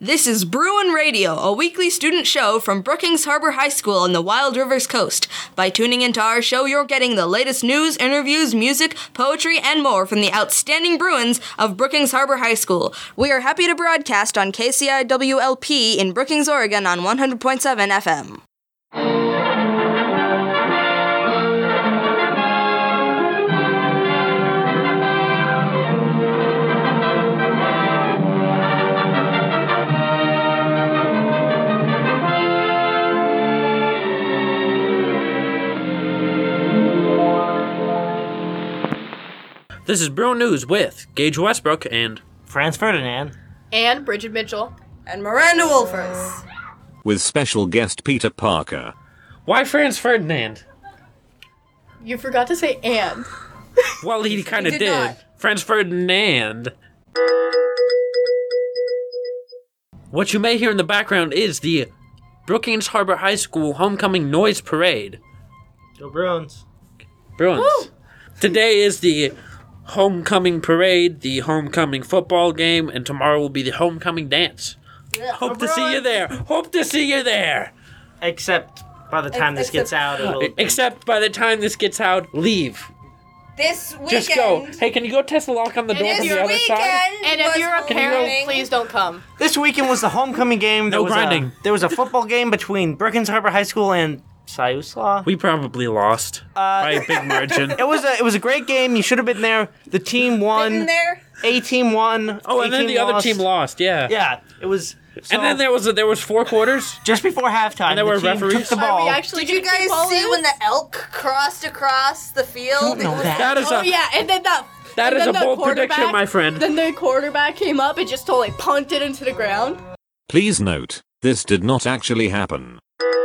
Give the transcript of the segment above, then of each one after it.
This is Bruin Radio, a weekly student show from Brookings Harbor High School on the Wild Rivers Coast. By tuning into our show, you're getting the latest news, interviews, music, poetry, and more from the outstanding Bruins of Brookings Harbor High School. We are happy to broadcast on KCIWLP in Brookings, Oregon on 100.7 FM. This is Bruin News with Gage Westbrook and Franz Ferdinand. And Bridget Mitchell. And Miranda Wolfers. With special guest Peter Parker. Why Franz Ferdinand? You forgot to say and. Well, he kind of did did. not. Franz Ferdinand. What you may hear in the background is the Brookings Harbor High School Homecoming Noise Parade. Go Bruins. Bruins. Woo! Today is the homecoming parade, the homecoming football game, and tomorrow will be the homecoming dance. Hope to see you there. Hope to see you there. Except by the time this gets out, it'll... Except by the time this gets out, leave. This weekend. Just go. Hey, can you go test the lock on the door from the other side? And if you're a parent, please don't come. This weekend was the homecoming game. No grinding. There was a football game between Brookings Harbor High School and Siuslaw. We probably lost by a big margin. It was a great game. You should have been there. The team won. there. A team won. Oh, A and then the other team lost. Yeah. Yeah, it was. So, And then there was 4 quarters. just before halftime, And there were the team referees? took the Are ball. we actually Did you gonna keep guys all see this? when the elk crossed across the field? know that. That is Oh a yeah, and then that and is then a the bold prediction, quarterback- my friend. Then the quarterback came up and just totally punted into the ground. Please note, this did not actually happen.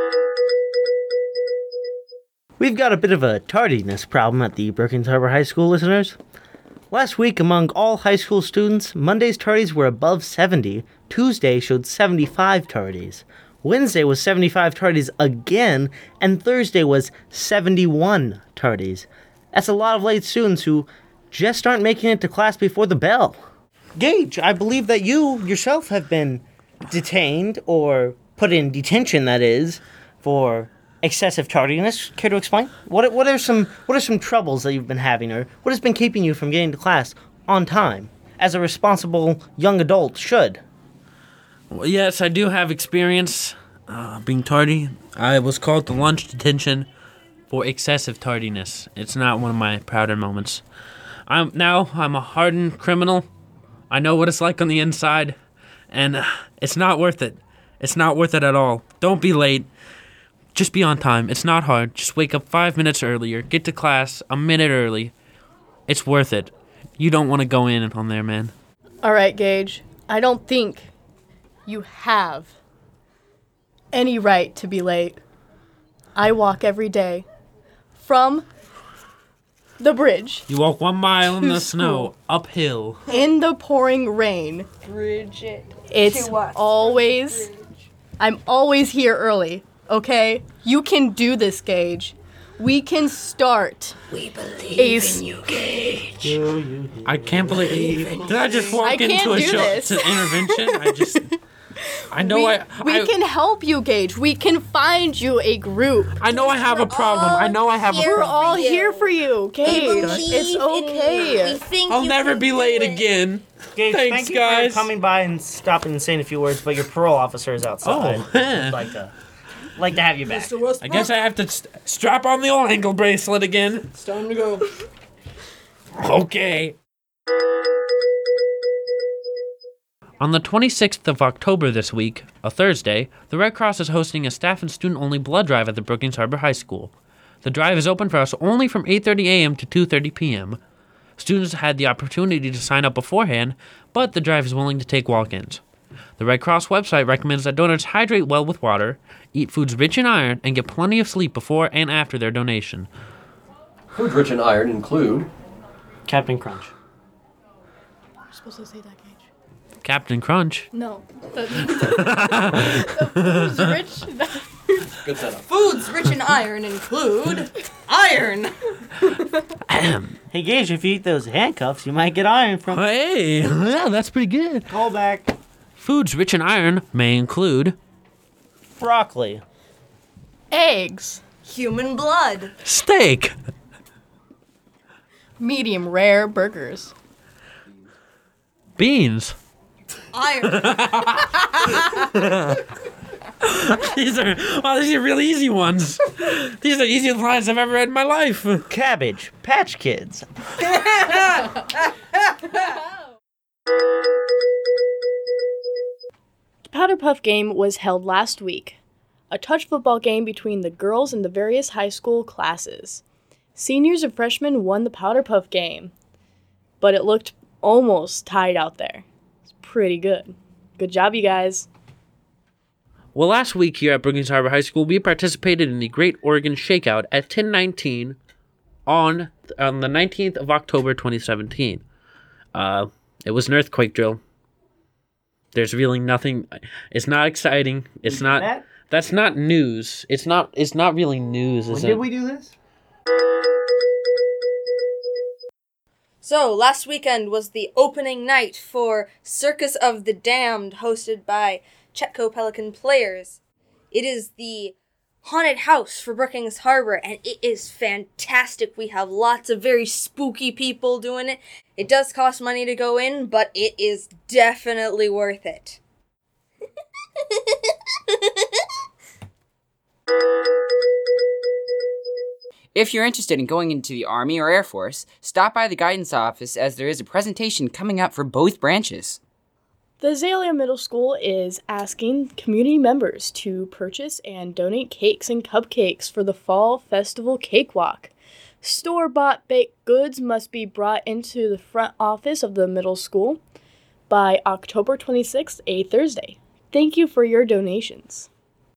We've got a bit of a tardiness problem at the Brookings Harbor High School, listeners. Last week, among all high school students, Monday's tardies were above 70, Tuesday showed 75 tardies, Wednesday was 75 tardies again, and Thursday was 71 tardies. That's a lot of late students who just aren't making it to class before the bell. Gage, I believe that you yourself have been detained, or put in detention, that is, for excessive tardiness. Care to explain? What are some troubles that you've been having, or what has been keeping you from getting to class on time, as a responsible young adult should? Well, yes, I do have experience being tardy. I was called to lunch detention for excessive tardiness. It's not one of my prouder moments. I'm a hardened criminal. I know what it's like on the inside, and it's not worth it. It's not worth it at all. Don't be late. Just be on time. It's not hard. Just wake up 5 minutes earlier. Get to class a minute early. It's worth it. You don't want to go in on there, man. All right, Gage. I don't think you have any right to be late. I walk every day from the bridge You walk 1 mile in To the snow, school. uphill. in the pouring rain. Bridget. It's always... I'm always here early, okay? You can do this, Gage. We can start. We believe in you, Gage. I can't believe. Did I just walk I into can't a do show? this. It's an intervention. I know We can help you, Gage. We can find you a group. I know I have a problem. I know I have a We're problem. all here for you, Gage. It's okay. I'll never be late again. Gage, Thanks, thank you guys. for coming by and stopping and saying a few words, but your parole officer is outside. Oh. I'd like to have you back. I guess I have to strap on the old ankle bracelet again. It's time to go. Okay. On the 26th of October this week, a Thursday, the Red Cross is hosting a staff and student-only blood drive at the Brookings Harbor High School. The drive is open for us only from 8:30 a.m. to 2:30 p.m. Students had the opportunity to sign up beforehand, but the drive is willing to take walk-ins. The Red Cross website recommends that donors hydrate well with water, eat foods rich in iron, and get plenty of sleep before and after their donation. Foods rich in iron include Captain Crunch. You're supposed to say that, Gage. Captain Crunch. No. The food's rich. good setup. Foods rich in iron include iron. Hey, Gage, if you eat those handcuffs, you might get iron from... Hey, yeah, that's pretty good. Call back. Foods rich in iron may include Broccoli. Eggs. Human blood. steak, Medium rare burgers. beans. Iron. These are really easy ones. These are the easiest lines I've ever read in my life. Cabbage. Patch Kids. The Powder Puff game was held last week, a touch football game between the girls and the various high school classes. Seniors and freshmen won the Powder Puff game, but it looked almost tied out there. It's pretty good. Good job, you guys. Well, last week here at Brookings Harbor High School, we participated in the Great Oregon Shakeout at 1019 on the 19th of October 2017. It was an earthquake drill. There's really nothing. It's not exciting. It's not. that? That's not news. It's not really news, is When it? did we do this? So, last weekend was the opening night for Circus of the Damned, hosted by Chetco Pelican Players. It is the haunted house for Brookings Harbor, and it is fantastic. We have lots of very spooky people doing it. It does cost money to go in, but it is definitely worth it. If you're interested in going into the Army or Air Force, stop by the guidance office as there is a presentation coming up for both branches. The Azalea Middle School is asking community members to purchase and donate cakes and cupcakes for the Fall Festival Cakewalk. Store-bought baked goods must be brought into the front office of the middle school by October 26th, a Thursday. Thank you for your donations.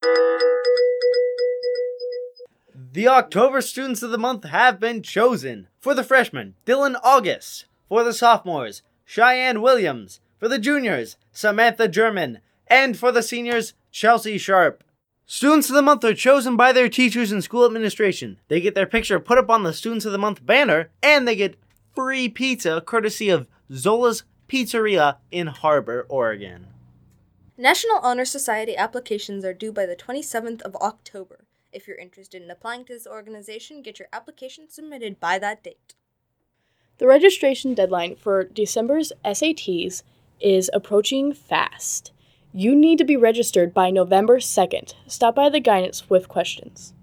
The October Students of the Month have been chosen. For the freshmen, Dylan August. For the sophomores, Cheyenne Williams. For the juniors, Samantha German. And for the seniors, Chelsea Sharp. Students of the Month are chosen by their teachers and school administration. They get their picture put up on the Students of the Month banner, and they get free pizza courtesy of Zola's Pizzeria in Harbor, Oregon. National Honor Society applications are due by the 27th of October. If you're interested in applying to this organization, get your application submitted by that date. The registration deadline for December's SATs is approaching fast. You need to be registered by November 2nd. Stop by the guidance with questions.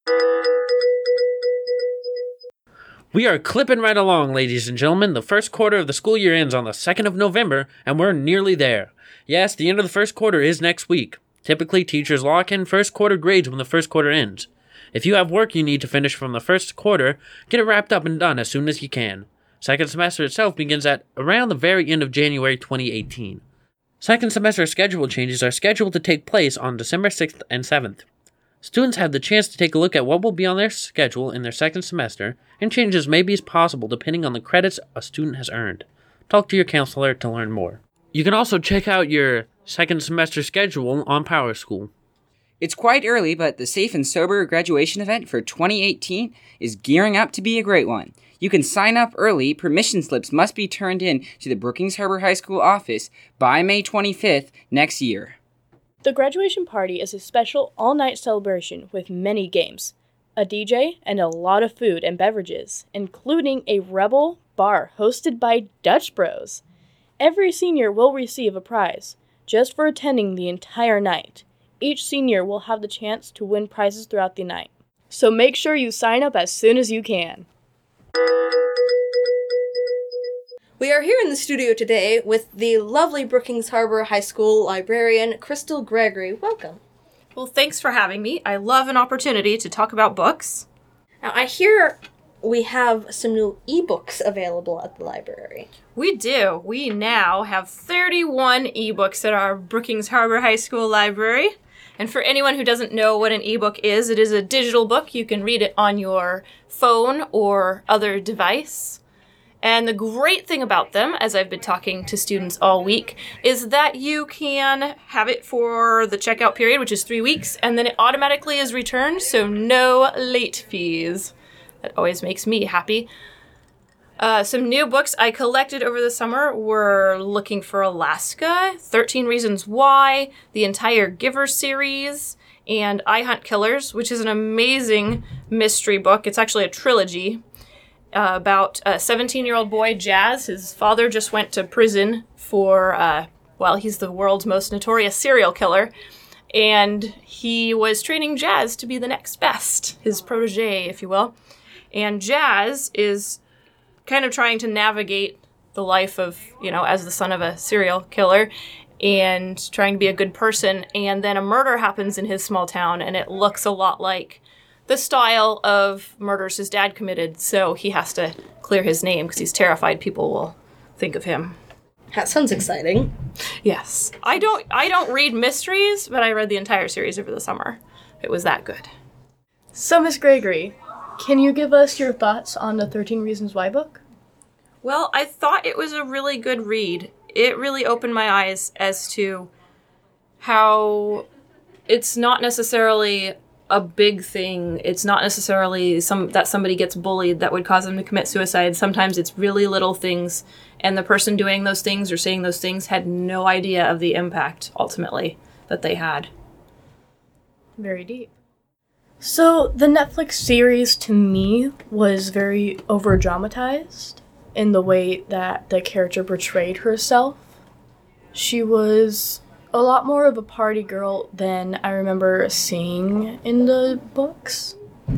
We are clipping right along, ladies and gentlemen. The first quarter of the school year ends on the 2nd of November, and we're nearly there. Yes, the end of the first quarter is next week. Typically, teachers lock in first quarter grades when the first quarter ends. If you have work you need to finish from the first quarter, get it wrapped up and done as soon as you can. Second semester itself begins at around the very end of January 2018. Second semester schedule changes are scheduled to take place on December 6th and 7th. Students have the chance to take a look at what will be on their schedule in their second semester, and changes may be possible depending on the credits a student has earned. Talk to your counselor to learn more. You can also check out your second semester schedule on PowerSchool. It's quite early, but the Safe and Sober graduation event for 2018 is gearing up to be a great one. You can sign up early. Permission slips must be turned in to the Brookings Harbor High School office by May 25th next year. The graduation party is a special all-night celebration with many games, a DJ, and a lot of food and beverages, including a Rebel bar hosted by Dutch Bros. Every senior will receive a prize just for attending the entire night. Each senior will have the chance to win prizes throughout the night. So make sure you sign up as soon as you can. We are here in the studio today with the lovely Brookings Harbor High School librarian, Crystal Gregory. Welcome. Well, thanks for having me. I love an opportunity to talk about books. Now, I hear we have some new ebooks available at the library. We do. We now have 31 ebooks at our Brookings Harbor High School library. And for anyone who doesn't know what an ebook is, it is a digital book. You can read it on your phone or other device. And the great thing about them, as I've been talking to students all week, is that you can have it for the checkout period, which is 3 weeks, and then it automatically is returned, so no late fees. That always makes me happy. Some new books I collected over the summer were Looking for Alaska, 13 Reasons Why, the entire Giver series, and I Hunt Killers, which is an amazing mystery book. It's actually a trilogy about a 17-year-old boy, Jazz. His father just went to prison for, he's the world's most notorious serial killer. And he was training Jazz to be the next best, his protege, if you will. And Jazz is kind of trying to navigate the life of, as the son of a serial killer and trying to be a good person. And then a murder happens in his small town, and it looks a lot like the style of murders his dad committed. So he has to clear his name because he's terrified people will think of him. That sounds exciting. Yes. I don't read mysteries, but I read the entire series over the summer. It was that good. So, Miss Gregory, can you give us your thoughts on the 13 Reasons Why book? Well, I thought it was a really good read. It really opened my eyes as to how it's not necessarily a big thing. It's not necessarily that somebody gets bullied that would cause them to commit suicide. Sometimes it's really little things, and the person doing those things or saying those things had no idea of the impact, ultimately, that they had. Very deep. So, the Netflix series, to me, was very over-dramatized in the way that the character portrayed herself. She was a lot more of a party girl than I remember seeing in the books.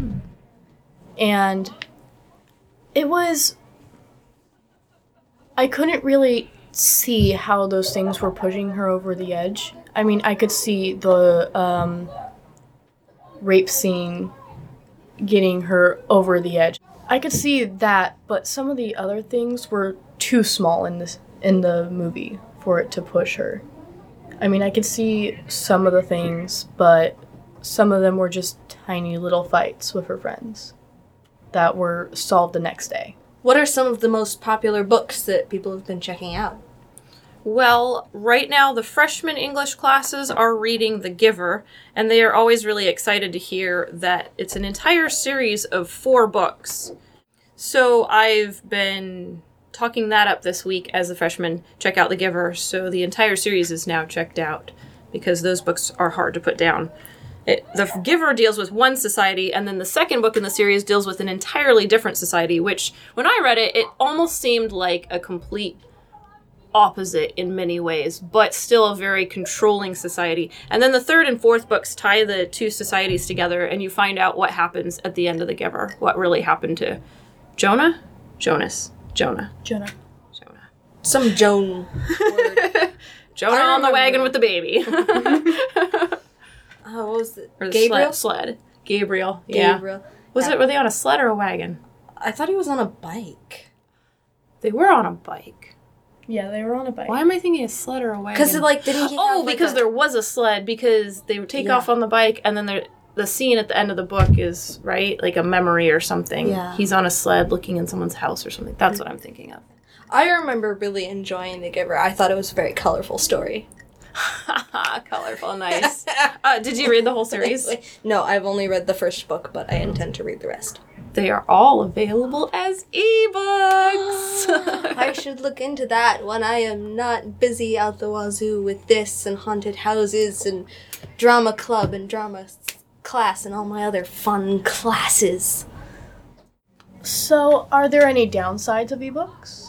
And it was... I couldn't really see how those things were pushing her over the edge. I mean, I could see the rape scene getting her over the edge. I could see that, but some of the other things were too small in the movie for it to push her. I mean, I could see some of the things, but some of them were just tiny little fights with her friends that were solved the next day. What are some of the most popular books that people have been checking out? Well, right now the freshman English classes are reading The Giver, and they are always really excited to hear that it's an entire series of 4 books. So I've been talking that up this week as the freshmen check out The Giver, so the entire series is now checked out because those books are hard to put down. The Giver deals with one society, and then the second book in the series deals with an entirely different society, which, when I read it, it almost seemed like a complete opposite in many ways, but still a very controlling society. And then the third and fourth books tie the two societies together, and you find out what happens at the end of The Giver, what really happened to Jonah? Jonah. Some Joan word. Jonah on the wagon with the baby. What was it? Or the Gabriel? Sled. Gabriel. Yeah. Were they on a sled or a wagon? I thought he was on a bike. They were on a bike. Yeah, they were on a bike. Why am I thinking a sled or a wagon? Because didn't he have, because there was a sled, because they would take off on the bike, and then the scene at the end of the book is, right, like a memory or something. Yeah. He's on a sled looking in someone's house or something. That's what I'm thinking of. I remember really enjoying The Giver. I thought it was a very colorful story. Colorful, nice. Did you read the whole series? No, I've only read the first book, but I intend to read the rest. They are all available as ebooks. I should look into that when I am not busy out the wazoo with this and haunted houses and drama club and drama class and all my other fun classes. So, are there any downsides of ebooks?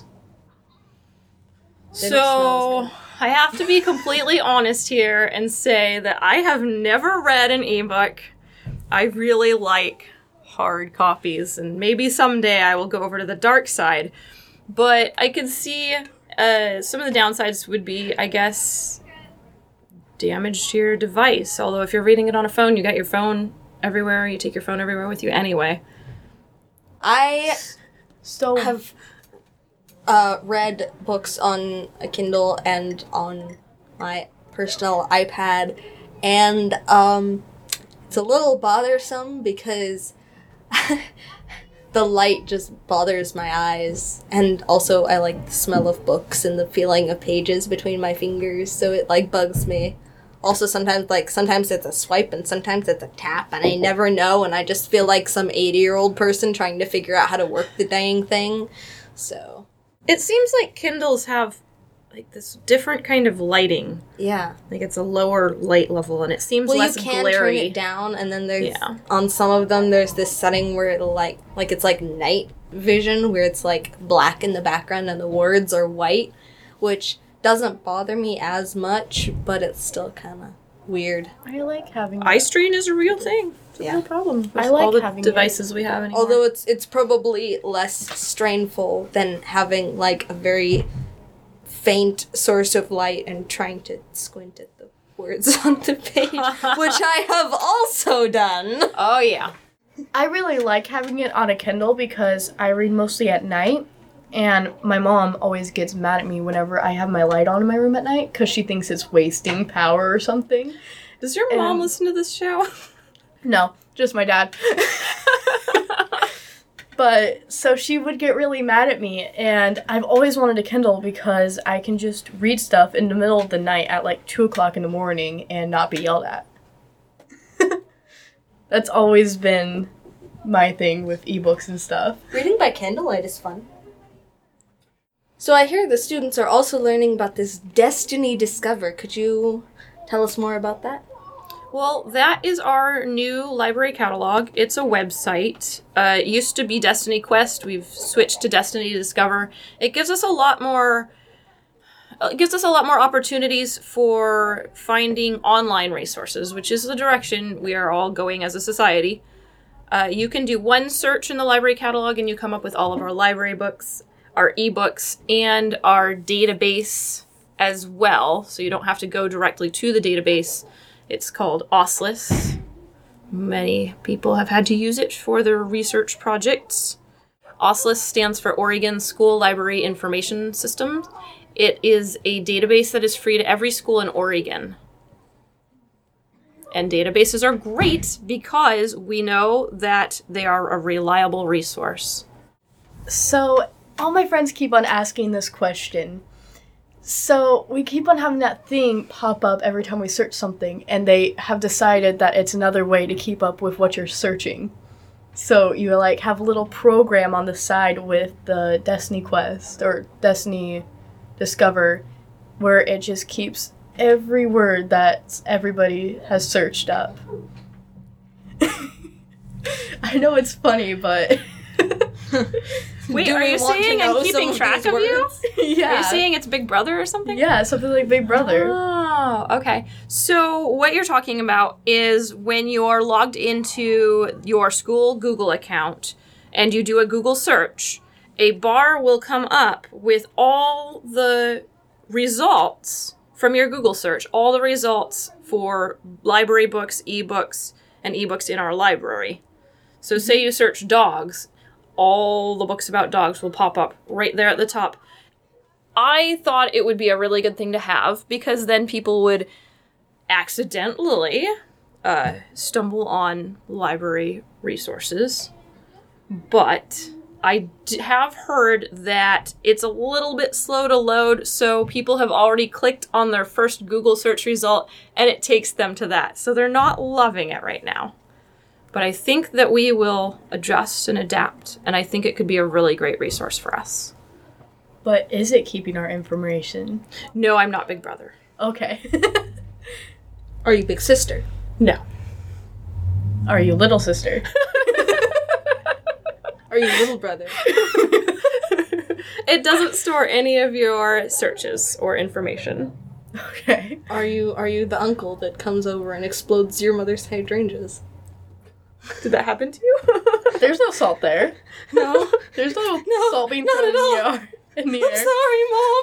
So, I have to be completely honest here and say that I have never read an ebook. I really like hard copies, and maybe someday I will go over to the dark side. But I could see some of the downsides would be, I guess, damage to your device. Although if you're reading it on a phone, you got your phone everywhere. You take your phone everywhere with you anyway. I So have read books on a Kindle and on my personal iPad, and it's a little bothersome because the light just bothers my eyes, and also I like the smell of books and the feeling of pages between my fingers, so it bugs me. Also sometimes it's a swipe and sometimes it's a tap, and I never know, and I just feel like some 80-year-old person trying to figure out how to work the dang thing. So, It seems like Kindles have like this different kind of lighting. yeah. Like it's a lower light level, and it seems Well, less you can glary. turn it down, and then there's Yeah. on some of them there's this setting where it'll like it's like night vision, where it's like black in the background and the words are white, which doesn't bother me as much, but it's still kind of weird. I like having Eye strain is a real thing. It's a Yeah. real problem with I like all the having devices we have anymore. Although it's probably less strainful than having like a very faint source of light and trying to squint at the words on the page, which I have also done. oh yeah. I really like having it on a Kindle because I read mostly at night, and my mom always gets mad at me whenever I have my light on in my room at night because she thinks it's wasting power or something. Does your mom listen to this show? No, just my dad. But so she would get really mad at me, and I've always wanted a Kindle because I can just read stuff in the middle of the night at like 2 o'clock in the morning and not be yelled at. That's always been my thing with ebooks and stuff. Reading by candlelight is fun. So I hear the students are also learning about this Destiny Discover. Could you tell us more about that? Well, that is our new library catalog. It's a website. It used to be Destiny Quest. We've switched to Destiny Discover. It gives us a lot more opportunities for finding online resources, which is the direction we are all going as a society. You can do one search in the library catalog and you come up with all of our library books, our ebooks, and our database as well. So you don't have to go directly to the database. It's called OSLIS. Many people have had to use it for their research projects. OSLIS stands for Oregon School Library Information System. It is a database that is free to every school in Oregon. And databases are great because we know that they are a reliable resource. So, all my friends keep on asking this question. So, we keep on having that thing pop up every time we search something, and they have decided that it's another way to keep up with what you're searching. So, you like have a little program on the side with the Destiny Quest or Destiny Discover where it just keeps every word that everybody has searched up. I know it's funny, but Wait, Do are we you want to saying know I'm keeping some of track these of you? words? yeah. Are you saying it's Big Brother or something? Yeah, something like Big Brother. Oh, okay. So what you're talking about is when you're logged into your school Google account and you do a Google search, a bar will come up with all the results from your Google search, all the results for library books, ebooks, and ebooks in our library. So say you search dogs, all the books about dogs will pop up right there at the top. I thought it would be a really good thing to have because then people would accidentally stumble on library resources. But I have heard that it's a little bit slow to load, so people have already clicked on their first Google search result and it takes them to that. So they're not loving it right now. But I think that we will adjust and adapt, and I think it could be a really great resource for us. But is it keeping our information? No, I'm not Big Brother. Okay. Are you Big Sister? No. Are you little sister? Are you Little Brother? It doesn't store any of your searches or information. Okay. Are you the uncle that comes over and explodes your mother's hydrangeas? Did that happen to you? There's no salt there. No. There's no, salt being not thrown at all. in the I'm air. sorry, Mom.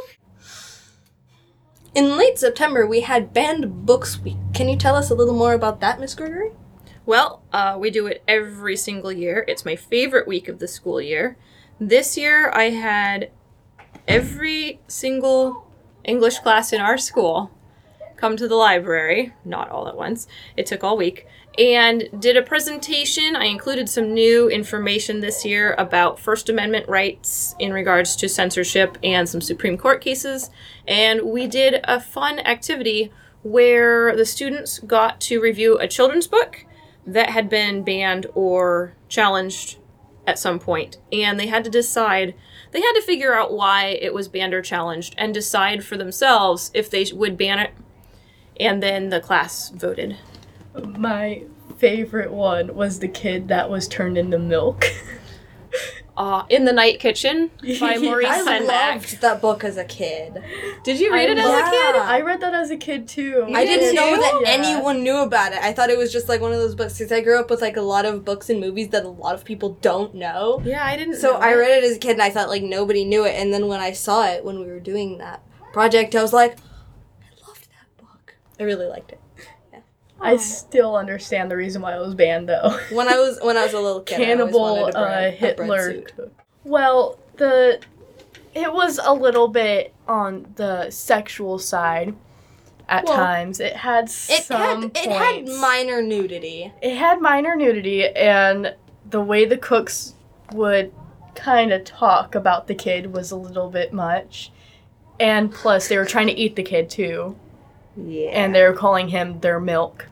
In late September, we had Banned Books Week. Can you tell us a little more about that, Miss Gregory? Well, we do it every single year. It's my favorite week of the school year. This year, I had every single English class in our school come to the library, not all at once. It took all week, and did a presentation. I included some new information this year about First Amendment rights in regards to censorship and some Supreme Court cases. And we did a fun activity where the students got to review a children's book that had been banned or challenged at some point. And they had to decide they had to figure out why it was banned or challenged and decide for themselves if they would ban it. And then the class voted. My favorite one was the kid that was turned into milk. In the Night Kitchen by Maurice I Sendak. loved that book as a kid. Did you read it as a kid? I read that as a kid too. I didn't know that Yeah. anyone knew about it. I thought it was just like one of those books because I grew up with like a lot of books and movies that a lot of people don't know. Yeah, I didn't So know I it. read it as a kid and I thought like nobody knew it. And then when I saw it when we were doing that project, I was like, I loved that book. I really liked it. I still understand the reason why it was banned though. When I was a little kid, I always Cannibal wanted a bread Hitler. suit. Well, it was a little bit on the sexual side at times. It had some It had points. minor nudity. It had minor nudity, and the way the cooks would kind of talk about the kid was a little bit much. And plus, they were trying to eat the kid too, Yeah. and they were calling him their milk.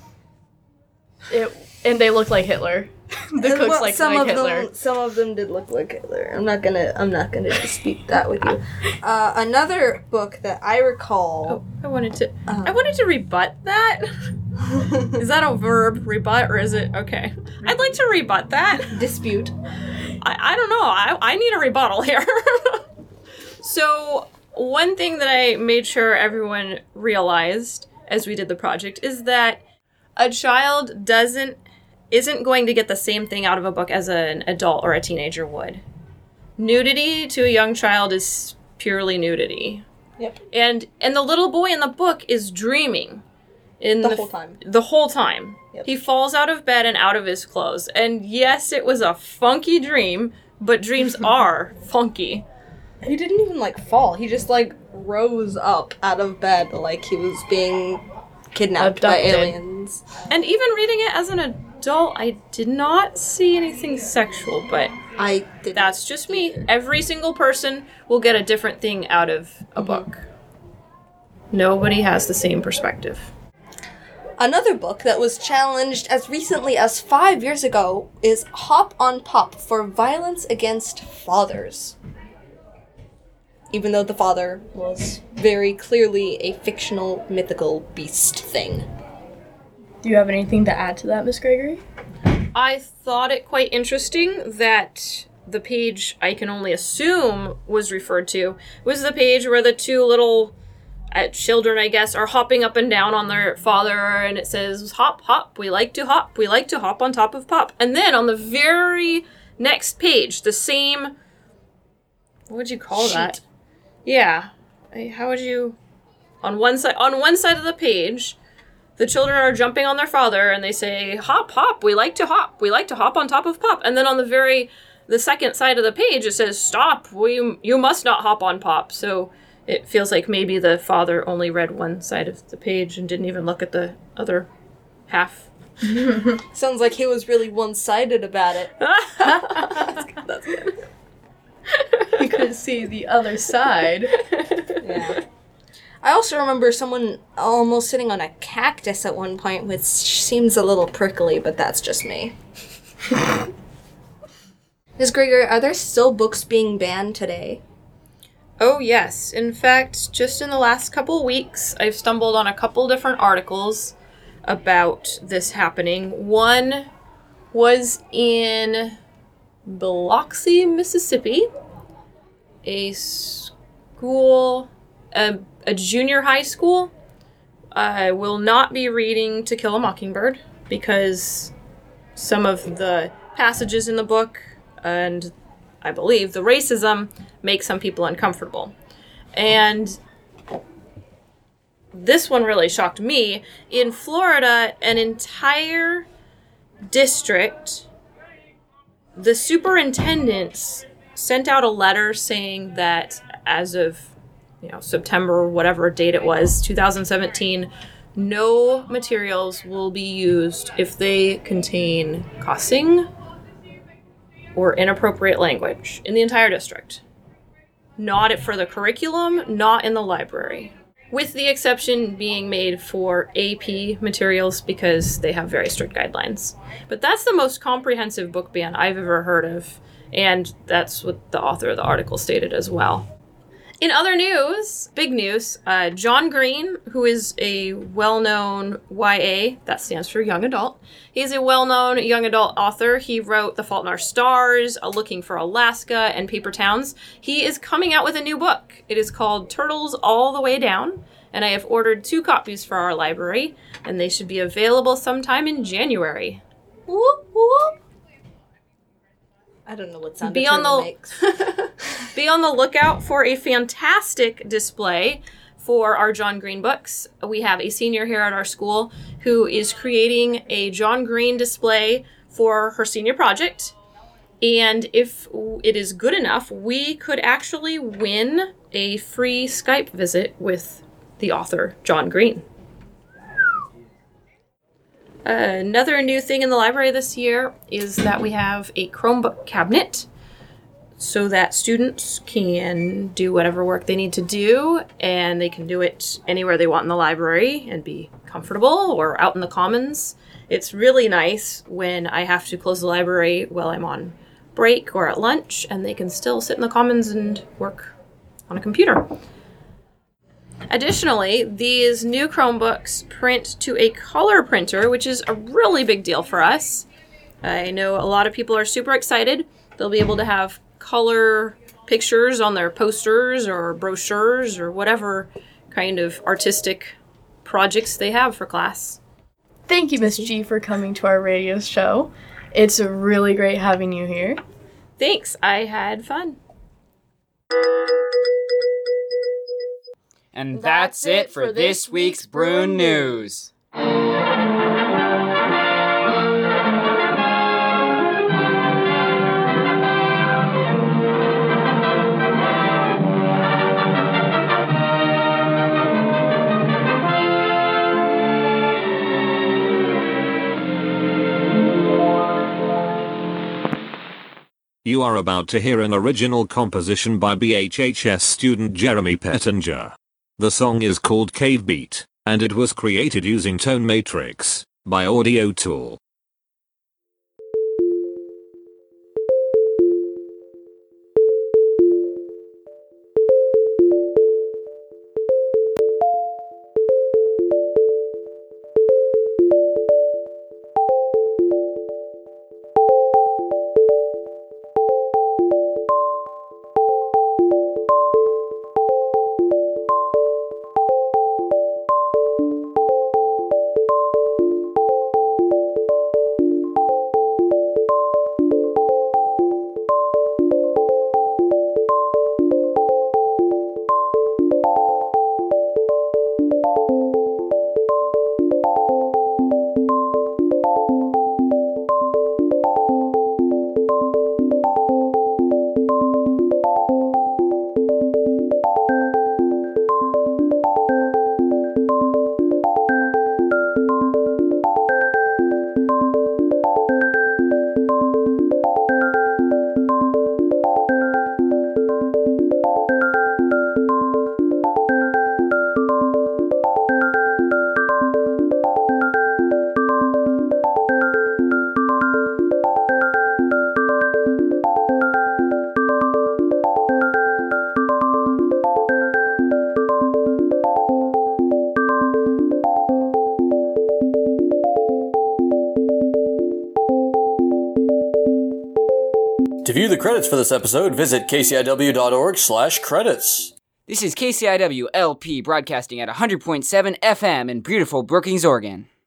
And they looked like Hitler. The cooks like Hitler. Some of them did look like Hitler. I'm not gonna dispute that with you. Another book that I recall. I wanted to rebut that. Is that a verb, rebut, or is it okay? I'd like to rebut that. Dispute. I don't know. I need a rebuttal here. So one thing that I made sure everyone realized as we did the project is that a child isn't going to get the same thing out of a book as an adult or a teenager would. Nudity to a young child is purely nudity. Yep. And the little boy in the book is dreaming The whole time. The whole time. Yep. He falls out of bed and out of his clothes. And yes, it was a funky dream, but dreams are funky. He didn't even like fall. He just like rose up out of bed like he was being kidnapped by Abducted. aliens. And even reading it as an adult, I did not see anything sexual, but I did. that's just me. Every single person will get a different thing out of a book. Nobody has the same perspective. Another book that was challenged as recently as 5 years ago is Hop on Pop for Violence Against Fathers. Even though the father was very clearly a fictional, mythical beast thing. Do you have anything to add to that, Miss Gregory? I thought it quite interesting that the page I can only assume was referred to was the page where the two little children, I guess, are hopping up and down on their father, and it says, hop, hop, we like to hop on top of Pop. And then on the very next page, the same, what would you call that? Yeah. How would you, on one side of the page, the children are jumping on their father, and they say, hop, hop, we like to hop on top of Pop. And then on the second side of the page, it says, stop, you must not hop on Pop. So it feels like maybe the father only read one side of the page and didn't even look at the other half. Sounds like he was really one-sided about it. That's good. You couldn't see the other side. Yeah. I also remember someone almost sitting on a cactus at one point, which seems a little prickly, but that's just me. Ms. Gregory, are there still books being banned today? Oh, yes. In fact, just in the last couple weeks, I've stumbled on a couple different articles about this happening. One was in Biloxi, Mississippi. A school, a junior high school, will not be reading To Kill a Mockingbird because some of the passages in the book and I believe the racism make some people uncomfortable. And this one really shocked me. In Florida, an entire district, the superintendents sent out a letter saying that as of September, whatever date it was, 2017, no materials will be used if they contain cussing or inappropriate language in the entire district. Not for the curriculum, not in the library. With the exception being made for AP materials because they have very strict guidelines. But that's the most comprehensive book ban I've ever heard of. And that's what the author of the article stated as well. In other news, big news, John Green, who is a well-known YA, that stands for young adult. He's a well-known young adult author. He wrote The Fault in Our Stars, Looking for Alaska, and Paper Towns. He is coming out with a new book. It is called Turtles All the Way Down, and I have ordered 2 copies for our library, and they should be available sometime in January. Whoop, whoop. I don't know what sound Be a on turtle the- makes. Be on the lookout for a fantastic display for our John Green books. We have a senior here at our school who is creating a John Green display for her senior project. And if it is good enough, we could actually win a free Skype visit with the author, John Green. Another new thing in the library this year is that we have a Chromebook cabinet so that students can do whatever work they need to do, and they can do it anywhere they want in the library and be comfortable or out in the commons. It's really nice when I have to close the library while I'm on break or at lunch, and they can still sit in the commons and work on a computer. Additionally, these new Chromebooks print to a color printer, which is a really big deal for us. I know a lot of people are super excited. They'll be able to have color pictures on their posters or brochures or whatever kind of artistic projects they have for class. Thank you, Miss G, for coming to our radio show. It's really great having you here. Thanks, I had fun. And that's it for this week's Bruin News. You are about to hear an original composition by BHHS student Jeremy Pettinger. The song is called Cave Beat, and it was created using Tone Matrix by Audio Tool. To view the credits for this episode, visit kciw.org/credits. This is KCIW LP broadcasting at 100.7 FM in beautiful Brookings, Oregon.